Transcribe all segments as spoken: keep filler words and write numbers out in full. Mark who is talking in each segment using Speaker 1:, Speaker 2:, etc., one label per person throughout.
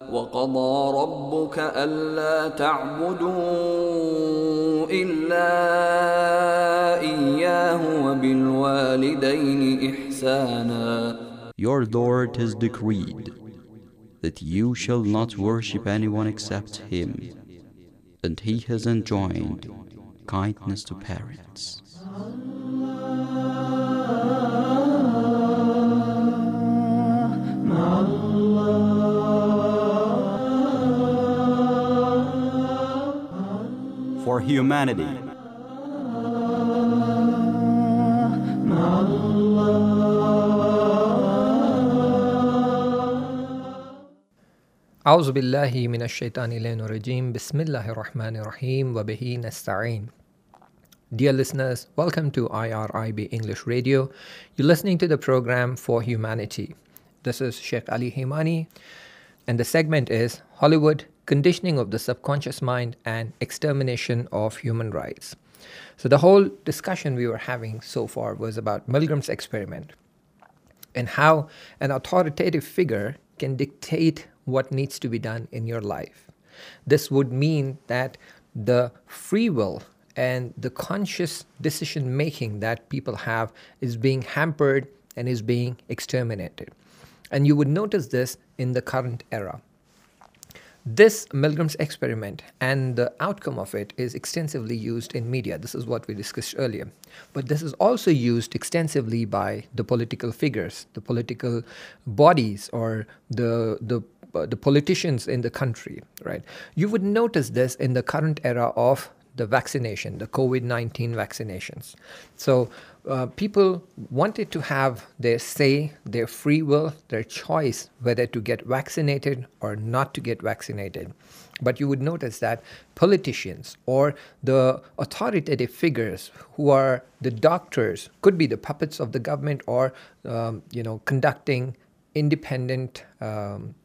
Speaker 1: وقضى ربك ألا تعبدوا إلا إياه وبالوالدين إحسانا.
Speaker 2: Your Lord has decreed that you shall not worship anyone except Him, and He has enjoined kindness to parents. For humanity.
Speaker 3: أعوذ بالله من الشيطان الرجيم بسم الله الرحمن الرحيم وبه نستعين. Dear listeners, welcome to I R I B English Radio. You're listening to the program For Humanity. This is Sheikh Ali Himani, and the segment is Hollywood, Conditioning of the Subconscious Mind and Extermination of Human Rights. So the whole discussion we were having so far was about Milgram's experiment and how an authoritative figure can dictate what needs to be done in your life. This would mean that the free will and the conscious decision making that people have is being hampered and is being exterminated. And you would notice this in the current era. This Milgram's experiment and the outcome of it is extensively used in media. This is what we discussed earlier. But this is also used extensively by the political figures, the political bodies, or the the uh, the politicians in the country, right? You would notice this in the current era of the vaccination, the COVID nineteen vaccinations. So uh, people wanted to have their say, their free will, their choice whether to get vaccinated or not to get vaccinated. But you would notice that politicians or the authoritative figures who are the doctors, could be the puppets of the government, or um, you know, conducting independent um,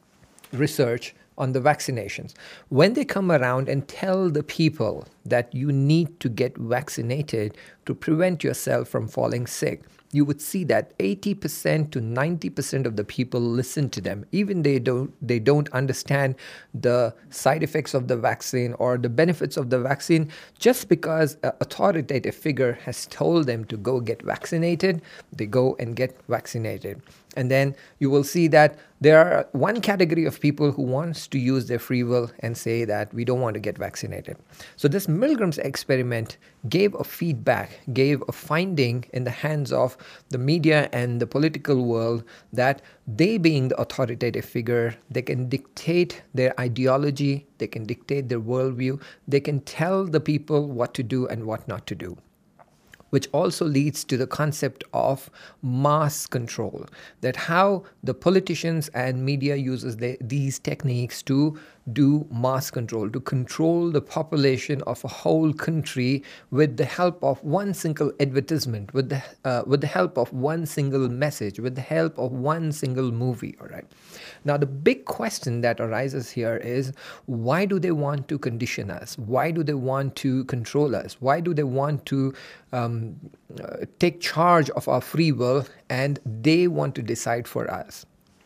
Speaker 3: research on the vaccinations. When they come around and tell the people that you need to get vaccinated to prevent yourself from falling sick, you would see that eighty percent to ninety percent of the people listen to them. Even they don't they don't understand the side effects of the vaccine or the benefits of the vaccine. Just because an authoritative figure has told them to go get vaccinated, they go and get vaccinated. And then you will see that there are one category of people who wants to use their free will and say that we don't want to get vaccinated. So this Milgram's experiment gave a feedback, gave a finding in the hands of the media and the political world that they, being the authoritative figure, they can dictate their ideology, they can dictate their worldview, they can tell the people what to do and what not to do. Which also leads to the concept of mass control, that how the politicians and media uses the, these techniques to do mass control, to control the population of a whole country with the help of one single advertisement, with the uh, with the help of one single message, with the help of one single movie. All right. Now the big question that arises here is, why do they want to condition us? Why do they want to control us? Why do they want to um, uh, take charge of our free will, and they want to decide for us?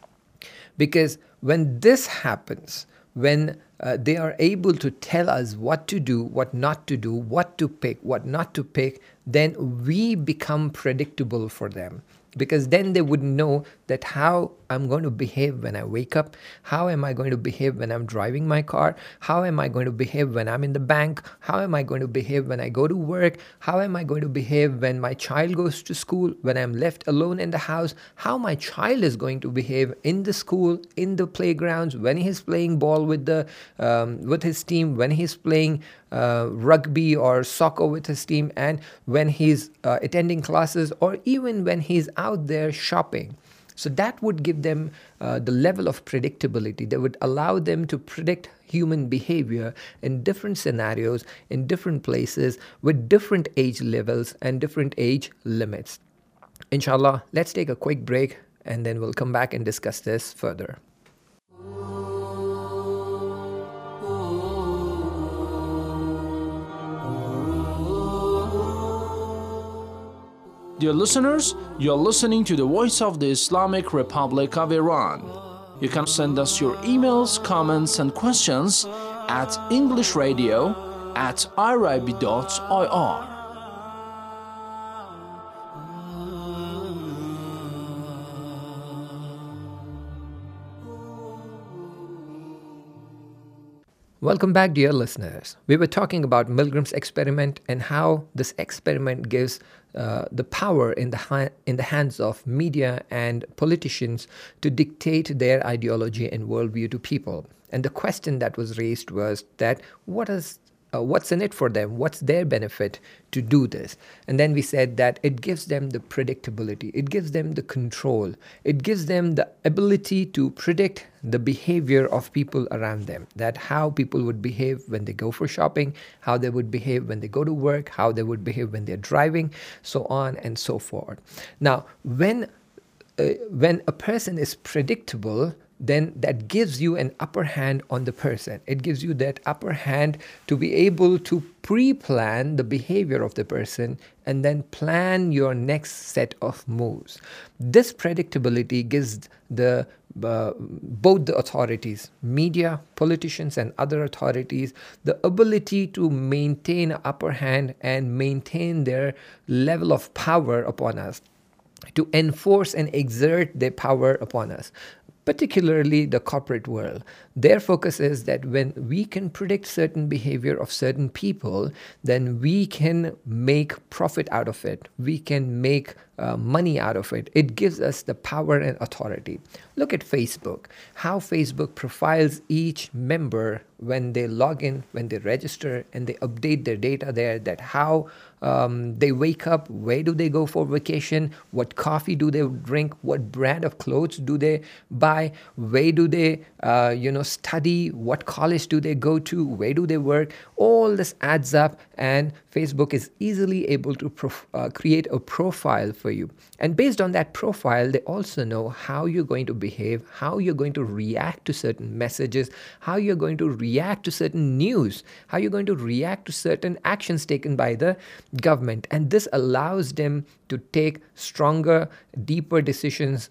Speaker 3: Because when this happens, when uh, they are able to tell us what to do, what not to do, what to pick, what not to pick, then we become predictable for them. Because then they would know that how I'm going to behave when I wake up, how am I going to behave when I'm driving my car, how am I going to behave when I'm in the bank, how am I going to behave when I go to work, how am I going to behave when my child goes to school, when I'm left alone in the house, how my child is going to behave in the school, in the playgrounds, when he's playing ball with the um, with his team, when he's playing uh, rugby or soccer with his team, and when he's uh, attending classes, or even when he's out there shopping. So that would give them uh, the level of predictability that would allow them to predict human behavior in different scenarios, in different places, with different age levels and different age limits. Inshallah, let's take a quick break and then we'll come back and discuss this further.
Speaker 4: Dear listeners, you're listening to the Voice of the Islamic Republic of Iran. You can send us your emails, comments, and questions at englishradio at irib dot I R.
Speaker 3: Welcome back, dear listeners. We were talking about Milgram's experiment and how this experiment gives uh, the power in the ha- in the hands of media and politicians to dictate their ideology and worldview to people. And the question that was raised was that what is Uh, what's in it for them? What's their benefit to do this? And then we said that it gives them the predictability. It gives them the control. It gives them the ability to predict the behavior of people around them, that how people would behave when they go for shopping, how they would behave when they go to work, how they would behave when they're driving, so on and so forth. Now, when uh, when a person is predictable, then that gives you an upper hand on the person. It gives you that upper hand to be able to pre-plan the behavior of the person and then plan your next set of moves. This predictability gives the uh, both the authorities, media, politicians, and other authorities, the ability to maintain an upper hand and maintain their level of power upon us, to enforce and exert their power upon us. Particularly the corporate world. Their focus is that when we can predict certain behavior of certain people, then we can make profit out of it. We can make uh, money out of it. It gives us the power and authority. Look at Facebook, how Facebook profiles each member when they log in, when they register, and they update their data there, that how um, they wake up, where do they go for vacation, what coffee do they drink, what brand of clothes do they buy, where do they uh, you know, study, what college do they go to, where do they work. All this adds up, and Facebook is easily able to prof- uh, create a profile for you. And based on that profile, they also know how you're going to behave, how you're going to react to certain messages, how you're going to react to certain news, how you're going to react to certain actions taken by the government. And this allows them to take stronger, deeper decisions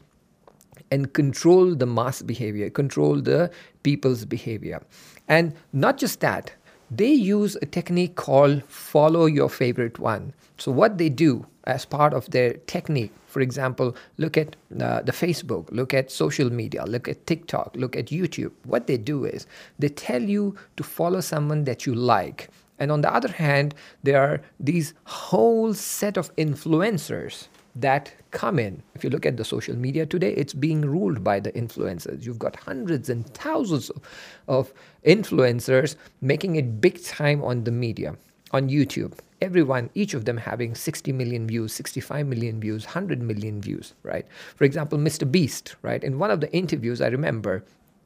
Speaker 3: and control the mass behavior, control the people's behavior. And not just that, they use a technique called follow your favorite one. So what they do as part of their technique, for example, look at uh, the Facebook, look at social media, look at TikTok, look at YouTube. What they do is they tell you to follow someone that you like. And on the other hand, there are these whole set of influencers that come in. If you look at the social media today, it's being ruled by the influencers. You've got hundreds and thousands of, of influencers making it big time on the media, on YouTube. Everyone, each of them having sixty million views, sixty-five million views, one hundred million views, right? For example, Mister Beast, right? In one of the interviews, I remember,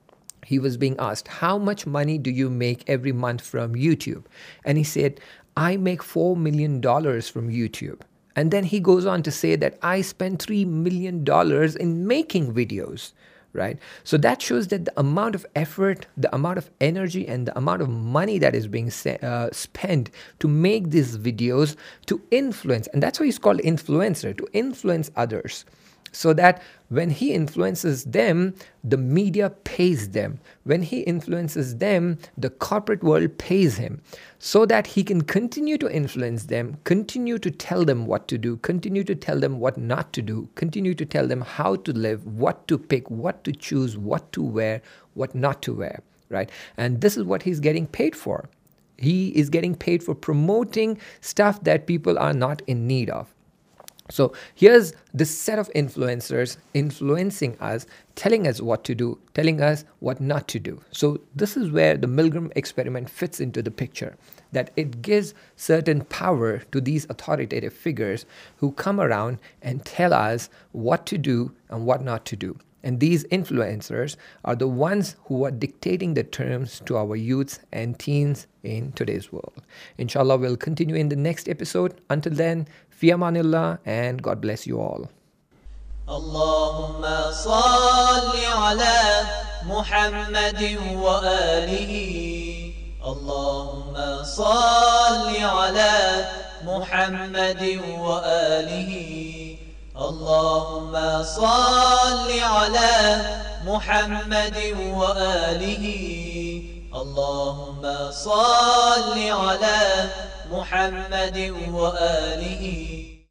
Speaker 3: he was being asked, how much money do you make every month from YouTube? And he said, I make four million dollars from YouTube. And then he goes on to say that I spend three million dollars in making videos, right? So that shows that the amount of effort, the amount of energy, and the amount of money that is being uh, spent to make these videos, to influence, and that's why he's called influencer, to influence others. So that when he influences them, the media pays them. When he influences them, the corporate world pays him. So that he can continue to influence them, continue to tell them what to do, continue to tell them what not to do, continue to tell them how to live, what to pick, what to choose, what to wear, what not to wear, right? And this is what he's getting paid for. He is getting paid for promoting stuff that people are not in need of. So here's this set of influencers influencing us, telling us what to do, telling us what not to do. So this is where the Milgram experiment fits into the picture, that it gives certain power to these authoritative figures who come around and tell us what to do and what not to do. And these influencers are the ones who are dictating the terms to our youths and teens in today's world. Inshallah, we'll continue in the next episode. Until then, fi amanillah, and God bless you all.
Speaker 5: Allahumma salli ala Muhammadin wa alihi. Allahumma salli ala Muhammadin wa alihi. اللهم صل على محمد وآله اللهم صل على محمد وآله